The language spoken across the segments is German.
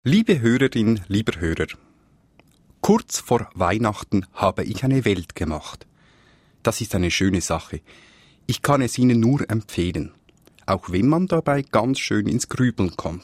Liebe Hörerin, lieber Hörer, kurz vor Weihnachten habe ich eine Welt gemacht. Das ist eine schöne Sache. Ich kann es Ihnen nur empfehlen, auch wenn man dabei ganz schön ins Grübeln kommt.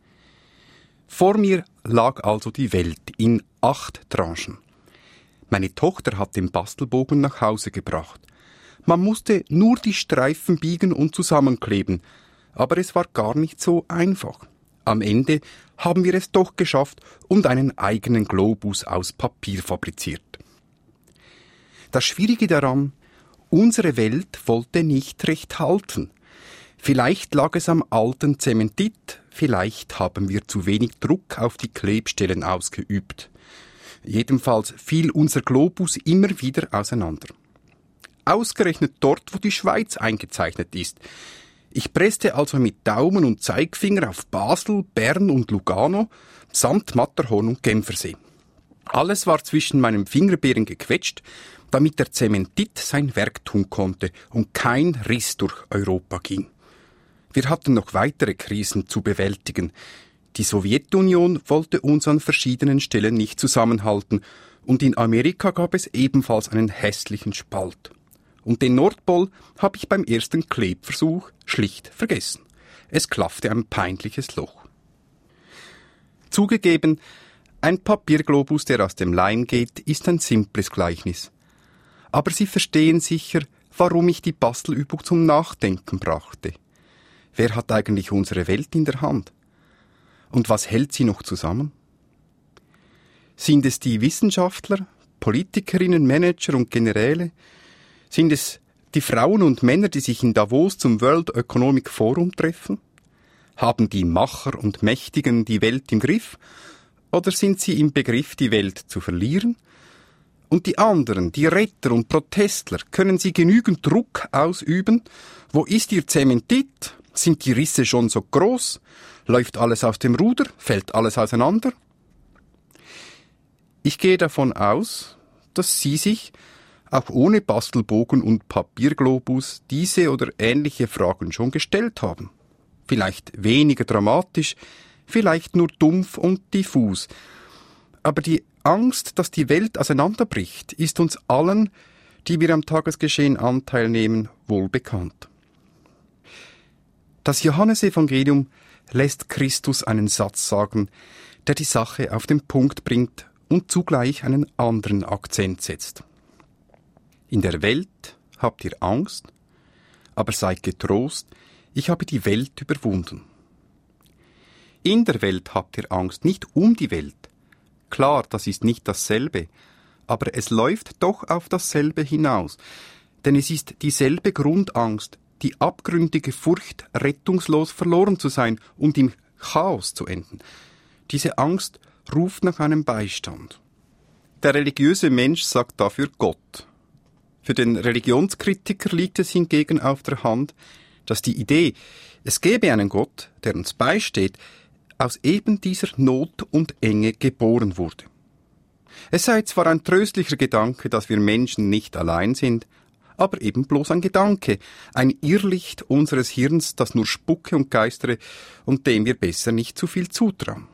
Vor mir lag also die Welt in 8 Tranchen. Meine Tochter hat den Bastelbogen nach Hause gebracht. Man musste nur die Streifen biegen und zusammenkleben, aber es war gar nicht so einfach. Am Ende haben wir es doch geschafft und einen eigenen Globus aus Papier fabriziert. Das Schwierige daran, unsere Welt wollte nicht recht halten. Vielleicht lag es am alten Zementit, vielleicht haben wir zu wenig Druck auf die Klebstellen ausgeübt. Jedenfalls fiel unser Globus immer wieder auseinander. Ausgerechnet dort, wo die Schweiz eingezeichnet ist. Ich presste also mit Daumen und Zeigefinger auf Basel, Bern und Lugano samt Matterhorn und Genfersee. Alles war zwischen meinen Fingerbeeren gequetscht, damit der Zementit sein Werk tun konnte und kein Riss durch Europa ging. Wir hatten noch weitere Krisen zu bewältigen. Die Sowjetunion wollte uns an verschiedenen Stellen nicht zusammenhalten und in Amerika gab es ebenfalls einen hässlichen Spalt. Und den Nordpol habe ich beim ersten Klebversuch schlicht vergessen. Es klaffte ein peinliches Loch. Zugegeben, ein Papierglobus, der aus dem Leim geht, ist ein simples Gleichnis. Aber Sie verstehen sicher, warum ich die Bastelübung zum Nachdenken brachte. Wer hat eigentlich unsere Welt in der Hand? Und was hält sie noch zusammen? Sind es die Wissenschaftler, Politikerinnen, Manager und Generäle? Sind es die Frauen und Männer, die sich in Davos zum World Economic Forum treffen? Haben die Macher und Mächtigen die Welt im Griff? Oder sind sie im Begriff, die Welt zu verlieren? Und die anderen, die Retter und Protestler, können sie genügend Druck ausüben? Wo ist ihr Zementit? Sind die Risse schon so groß? Läuft alles aus dem Ruder? Fällt alles auseinander? Ich gehe davon aus, dass Sie sich auch ohne Bastelbogen und Papierglobus diese oder ähnliche Fragen schon gestellt haben. Vielleicht weniger dramatisch, vielleicht nur dumpf und diffus. Aber die Angst, dass die Welt auseinanderbricht, ist uns allen, die wir am Tagesgeschehen Anteil nehmen, wohl bekannt. Das Johannesevangelium lässt Christus einen Satz sagen, der die Sache auf den Punkt bringt und zugleich einen anderen Akzent setzt. In der Welt habt ihr Angst, aber seid getrost, ich habe die Welt überwunden. In der Welt habt ihr Angst, nicht um die Welt. Klar, das ist nicht dasselbe, aber es läuft doch auf dasselbe hinaus, denn es ist dieselbe Grundangst, die abgründige Furcht, rettungslos verloren zu sein und im Chaos zu enden. Diese Angst ruft nach einem Beistand. Der religiöse Mensch sagt dafür Gott. Für den Religionskritiker liegt es hingegen auf der Hand, dass die Idee, es gäbe einen Gott, der uns beisteht, aus eben dieser Not und Enge geboren wurde. Es sei zwar ein tröstlicher Gedanke, dass wir Menschen nicht allein sind, aber eben bloß ein Gedanke, ein Irrlicht unseres Hirns, das nur spucke und geistere und dem wir besser nicht zu viel zutrauen.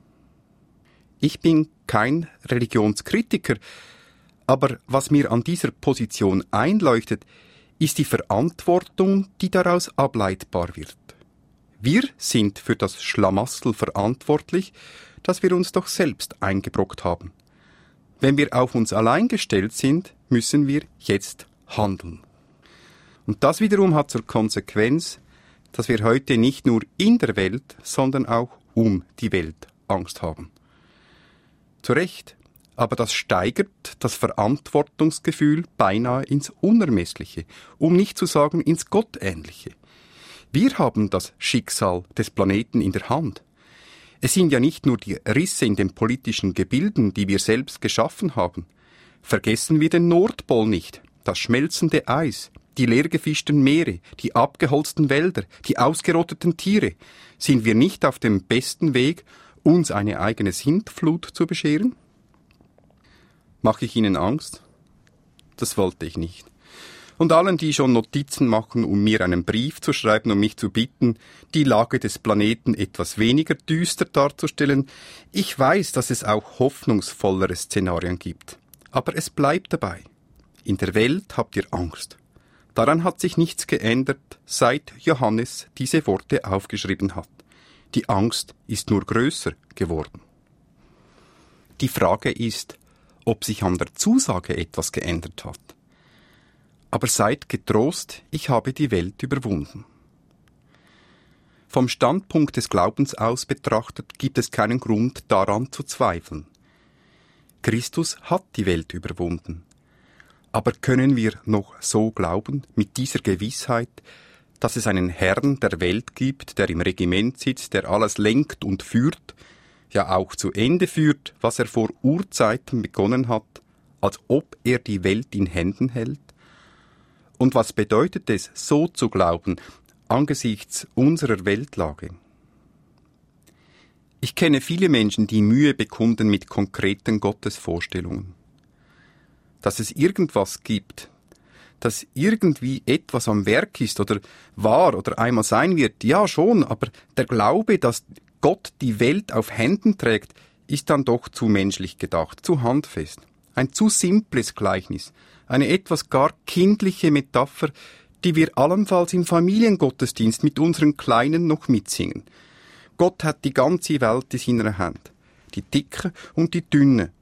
Ich bin kein Religionskritiker, aber was mir an dieser Position einleuchtet, ist die Verantwortung, die daraus ableitbar wird. Wir sind für das Schlamassel verantwortlich, das wir uns doch selbst eingebrockt haben. Wenn wir auf uns allein gestellt sind, müssen wir jetzt handeln. Und das wiederum hat zur Konsequenz, dass wir heute nicht nur in der Welt, sondern auch um die Welt Angst haben. Zu Recht, aber das steigert das Verantwortungsgefühl beinahe ins Unermessliche, um nicht zu sagen ins Gottähnliche. Wir haben das Schicksal des Planeten in der Hand. Es sind ja nicht nur die Risse in den politischen Gebilden, die wir selbst geschaffen haben. Vergessen wir den Nordpol nicht, das schmelzende Eis, die leergefischten Meere, die abgeholzten Wälder, die ausgerotteten Tiere. Sind wir nicht auf dem besten Weg, uns eine eigene Sintflut zu bescheren? Mache ich Ihnen Angst? Das wollte ich nicht. und allen, die schon Notizen machen, um mir einen Brief zu schreiben, um mich zu bitten, die Lage des Planeten etwas weniger düster darzustellen. Ich weiß, dass es auch hoffnungsvollere Szenarien gibt. Aber es bleibt dabei. In der Welt habt ihr Angst. Daran hat sich nichts geändert, seit Johannes diese Worte aufgeschrieben hat. Die Angst ist nur größer geworden. Die Frage ist, ob sich an der Zusage etwas geändert hat. Aber seid getrost, ich habe die Welt überwunden. Vom Standpunkt des Glaubens aus betrachtet gibt es keinen Grund daran zu zweifeln. Christus hat die Welt überwunden. Aber können wir noch so glauben, mit dieser Gewissheit, dass es einen Herrn der Welt gibt, der im Regiment sitzt, der alles lenkt und führt, ja auch zu Ende führt, was er vor Urzeiten begonnen hat, als ob er die Welt in Händen hält? Und was bedeutet es, so zu glauben, angesichts unserer Weltlage? Ich kenne viele Menschen, die Mühe bekunden mit konkreten Gottesvorstellungen. Dass es irgendwas gibt, dass irgendwie etwas am Werk ist oder war oder einmal sein wird, ja schon, aber der Glaube, dass Gott die Welt auf Händen trägt, ist dann doch zu menschlich gedacht, zu handfest. Ein zu simples Gleichnis, eine etwas gar kindliche Metapher, die wir allenfalls im Familiengottesdienst mit unseren Kleinen noch mitsingen. Gott hat die ganze Welt in seiner Hand, die dicke und die dünne.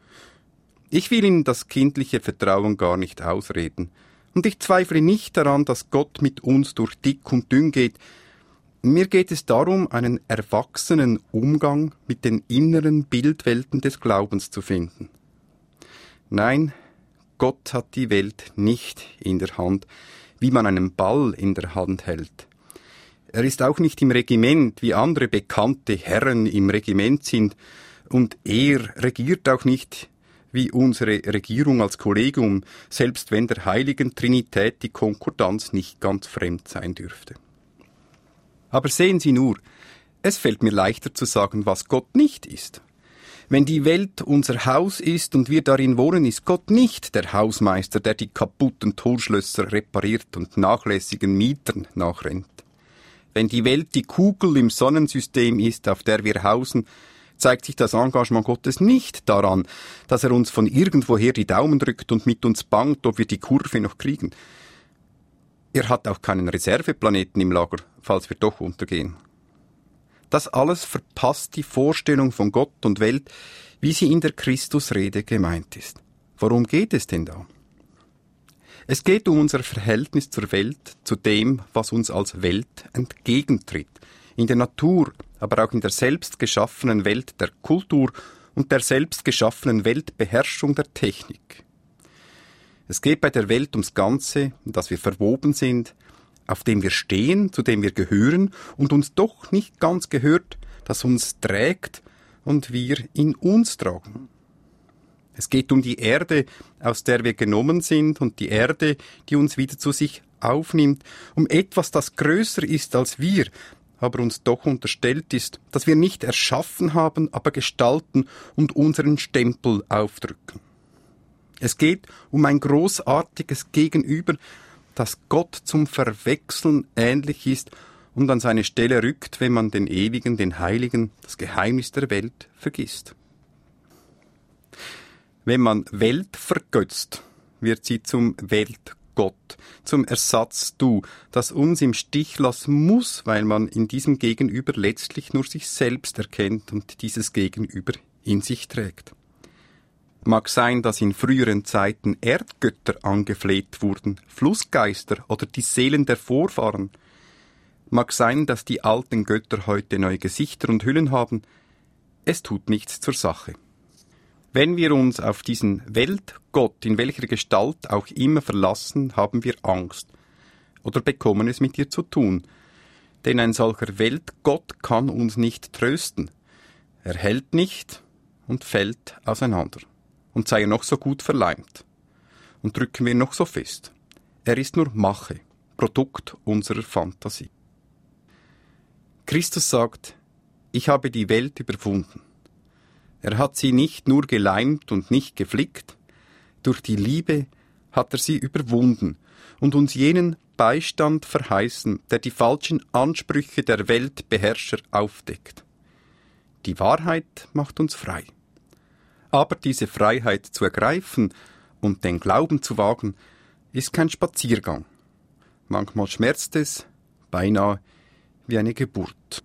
Ich will Ihnen das kindliche Vertrauen gar nicht ausreden. Und ich zweifle nicht daran, dass Gott mit uns durch dick und dünn geht. Mir geht es darum, einen erwachsenen Umgang mit den inneren Bildwelten des Glaubens zu finden. Nein, Gott hat die Welt nicht in der Hand, wie man einen Ball in der Hand hält. Er ist auch nicht im Regiment, wie andere bekannte Herren im Regiment sind, und er regiert auch nicht wie unsere Regierung als Kollegium, selbst wenn der heiligen Trinität die Konkordanz nicht ganz fremd sein dürfte. Aber sehen Sie nur, es fällt mir leichter zu sagen, was Gott nicht ist. Wenn die Welt unser Haus ist und wir darin wohnen, ist Gott nicht der Hausmeister, der die kaputten Torschlösser repariert und nachlässigen Mietern nachrennt. Wenn die Welt die Kugel im Sonnensystem ist, auf der wir hausen, zeigt sich das Engagement Gottes nicht daran, dass er uns von irgendwoher die Daumen drückt und mit uns bangt, ob wir die Kurve noch kriegen. Er hat auch keinen Reserveplaneten im Lager, falls wir doch untergehen. Das alles verpasst die Vorstellung von Gott und Welt, wie sie in der Christusrede gemeint ist. Worum geht es denn da? Es geht um unser Verhältnis zur Welt, zu dem, was uns als Welt entgegentritt, in der Natur, aber auch in der selbst geschaffenen Welt der Kultur und der selbst geschaffenen Weltbeherrschung der Technik. Es geht bei der Welt ums Ganze, dass wir verwoben sind, auf dem wir stehen, zu dem wir gehören und uns doch nicht ganz gehört, das uns trägt und wir in uns tragen. Es geht um die Erde, aus der wir genommen sind, und die Erde, die uns wieder zu sich aufnimmt, um etwas, das größer ist als wir, aber uns doch unterstellt ist, dass wir nicht erschaffen haben, aber gestalten und unseren Stempel aufdrücken. Es geht um ein großartiges Gegenüber, das Gott zum Verwechseln ähnlich ist und an seine Stelle rückt, wenn man den Ewigen, den Heiligen, das Geheimnis der Welt vergisst. Wenn man Welt vergötzt, wird sie zum Weltgott, zum Ersatz-Du, das uns im Stich lassen muss, weil man in diesem Gegenüber letztlich nur sich selbst erkennt und dieses Gegenüber in sich trägt. Mag sein, dass in früheren Zeiten Erdgötter angefleht wurden, Flussgeister oder die Seelen der Vorfahren. Mag sein, dass die alten Götter heute neue Gesichter und Hüllen haben. Es tut nichts zur Sache. Wenn wir uns auf diesen Weltgott, in welcher Gestalt auch immer, verlassen, haben wir Angst oder bekommen es mit ihr zu tun. Denn ein solcher Weltgott kann uns nicht trösten. Er hält nicht und fällt auseinander. Und sei er noch so gut verleimt. Und drücken wir noch so fest. Er ist nur Mache, Produkt unserer Fantasie. Christus sagt, ich habe die Welt überwunden. Er hat sie nicht nur geleimt und nicht geflickt, durch die Liebe hat er sie überwunden und uns jenen Beistand verheißen, der die falschen Ansprüche der Weltbeherrscher aufdeckt. Die Wahrheit macht uns frei. Aber diese Freiheit zu ergreifen und den Glauben zu wagen, ist kein Spaziergang. Manchmal schmerzt es, beinahe wie eine Geburt.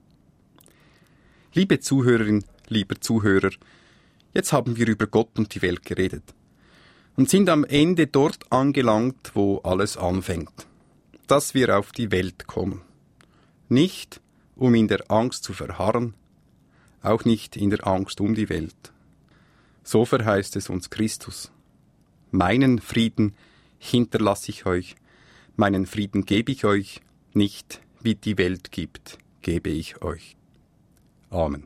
Liebe Zuhörerin, lieber Zuhörer, jetzt haben wir über Gott und die Welt geredet und sind am Ende dort angelangt, wo alles anfängt, dass wir auf die Welt kommen. Nicht, um in der Angst zu verharren, auch nicht in der Angst um die Welt. So verheißt es uns Christus. Meinen Frieden hinterlasse ich euch, meinen Frieden gebe ich euch, nicht wie die Welt gibt, gebe ich euch. Amen.